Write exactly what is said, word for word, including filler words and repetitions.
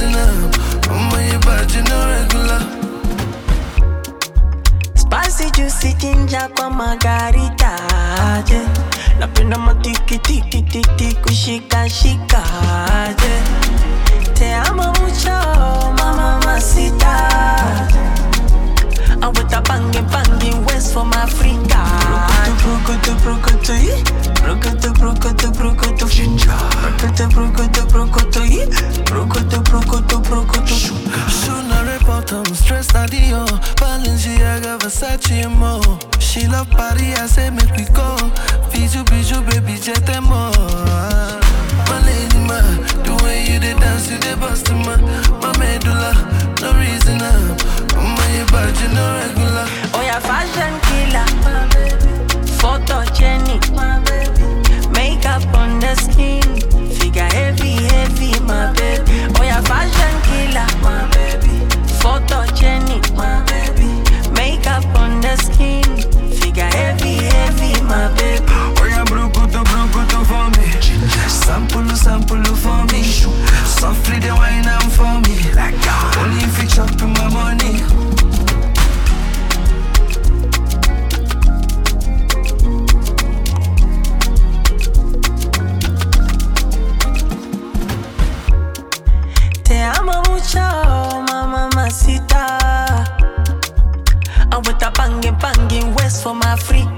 reason up. I'm on your bad, you know regular. Spicy juicy ginger kwa margarita, yeah. Napenda matiki tiki tiki kushika shika, yeah. Te amo mucho, mama masita. I'm with a banging banging West from Africa. Brokoto brokoto brokoto brokoto brokoto ginger. Brokoto brokoto brokoto brokoto brokoto brokoto. Soon I report I'm stressed out the Balenciaga, Versace and more. She love party, I say make we go. Bijou, bijou, baby, jet and more. My lady, ma, the way you dey dance, you dey bust ma. My medulla, no reason up. I'm on your bad, you know regular. Oh yeah, fashion killer, photo Jenny, makeup on the skin, figure heavy, heavy, my baby. Oh yeah, fashion killer, photo Jenny, makeup on the skin, figure heavy, heavy, my baby. Oh yeah, brukutu, brukutu for me. Sample, sample for me. Softly the wine and for me. Like that. Only if you chop in my money. Te amo mucho, mama masita. I'm with a banging banging West from Africa.